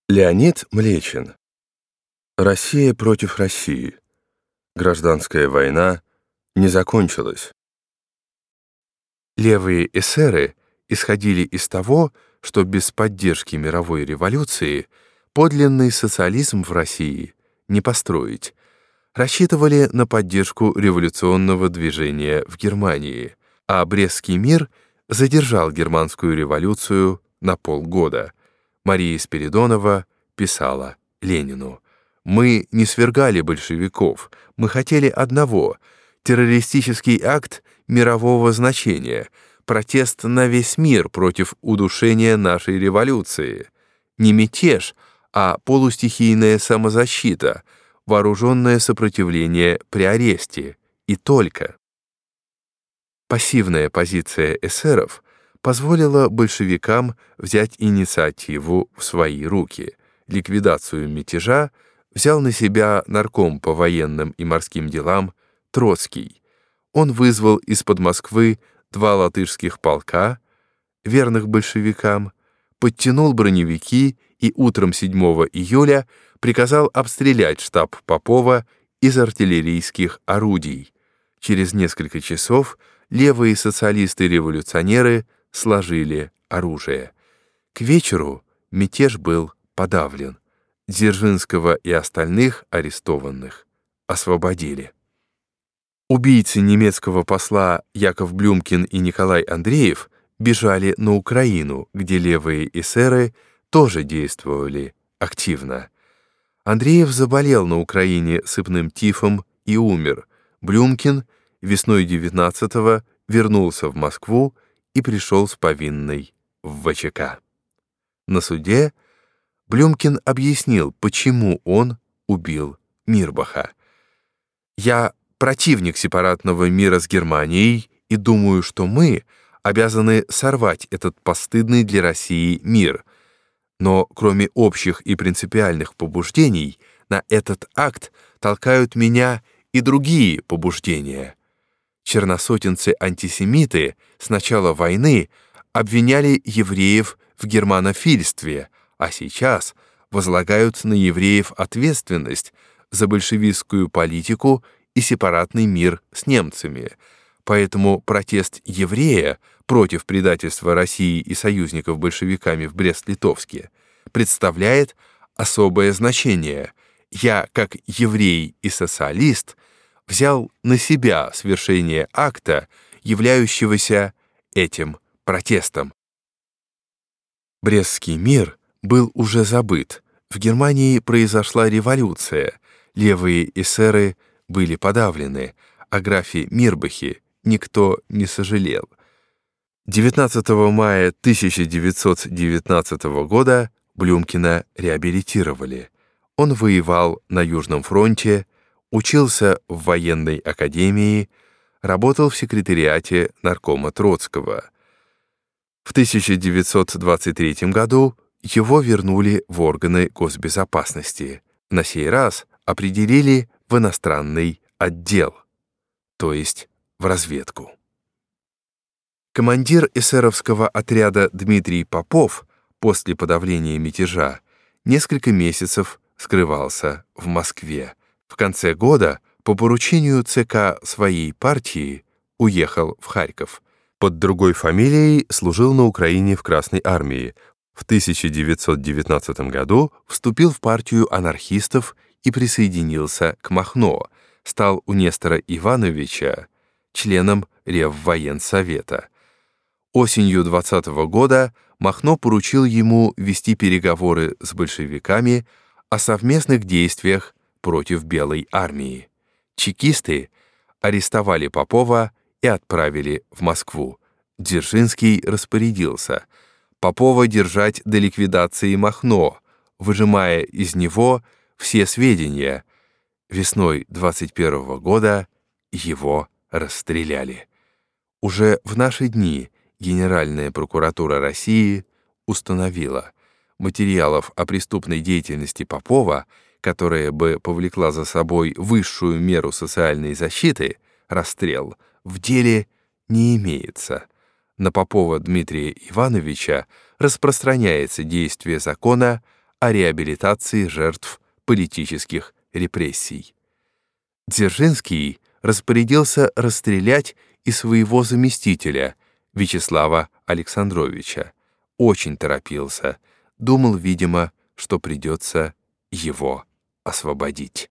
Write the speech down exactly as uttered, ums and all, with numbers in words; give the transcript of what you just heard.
Леонид Млечин. Россия против России. Гражданская война не закончилась. Левые эсеры исходили из того, что без поддержки мировой революции подлинный социализм в России не построить. Рассчитывали на поддержку революционного движения в Германии, а Брестский мир задержал германскую революцию на полгода. Мария Спиридонова писала Ленину: «Мы не свергали большевиков, мы хотели одного — террористический акт мирового значения, протест на весь мир против удушения нашей революции. Не мятеж, а полустихийная самозащита, вооруженное сопротивление при аресте, и только». Пассивная позиция эсеров позволила большевикам взять инициативу в свои руки. Ликвидацию мятежа взял на себя нарком по военным и морским делам Троцкий. Он вызвал из-под Москвы два латышских полка, верных большевикам, подтянул броневики и утром седьмого июля приказал обстрелять штаб Попова из артиллерийских орудий. Через несколько часов левые социалисты-революционеры сложили оружие. К вечеру мятеж был подавлен. Дзержинского и остальных арестованных освободили. Убийцы немецкого посла Яков Блюмкин и Николай Андреев бежали на Украину, где левые эсеры тоже действовали активно. Андреев заболел на Украине сыпным тифом и умер. Блюмкин весной девятнадцатого вернулся в Москву и пришел с повинной в ВЧК. На суде Блюмкин объяснил, почему он убил Мирбаха. «Я противник сепаратного мира с Германией и думаю, что мы обязаны сорвать этот постыдный для России мир. Но кроме общих и принципиальных побуждений, на этот акт толкают меня и другие побуждения. Черносотенцы-антисемиты с начала войны обвиняли евреев в германофильстве, а сейчас возлагают на евреев ответственность за большевистскую политику и сепаратный мир с немцами. Поэтому протест еврея против предательства России и союзников большевиками в Брест-Литовске представляет особое значение. Я, как еврей и социалист, взял на себя свершение акта, являющегося этим протестом». Брестский мир был уже забыт. В Германии произошла революция, левые эсеры были подавлены, о графе Мирбахе никто не сожалел. девятнадцатого мая тысяча девятьсот девятнадцатого года Блюмкина реабилитировали. Он воевал на Южном фронте, учился в военной академии, работал в секретариате наркома Троцкого. В тысяча девятьсот двадцать третьем году его вернули в органы госбезопасности. На сей раз определили в иностранный отдел, то есть в разведку. Командир эсеровского отряда Дмитрий Попов после подавления мятежа несколько месяцев скрывался в Москве. В конце года по поручению ЦК своей партии уехал в Харьков. Под другой фамилией служил на Украине в Красной армии. В тысяча девятьсот девятнадцатом году вступил в партию анархистов и присоединился к Махно, стал у Нестора Ивановича членом Реввоенсовета. Осенью двадцатого года Махно поручил ему вести переговоры с большевиками о совместных действиях против Белой армии. Чекисты арестовали Попова и отправили в Москву. Дзержинский распорядился Попова держать до ликвидации Махно, выжимая из него все сведения. Весной двадцать первого года его расстреляли. Уже в наши дни Генеральная прокуратура России установила: материалов о преступной деятельности Попова, которая бы повлекла за собой высшую меру социальной защиты, расстрел, в деле не имеется. На Попова Дмитрия Ивановича распространяется действие закона о реабилитации жертв политических репрессий. Дзержинский распорядился расстрелять и своего заместителя, Вячеслава Александровича. Очень торопился, думал, видимо, что придется его освободить.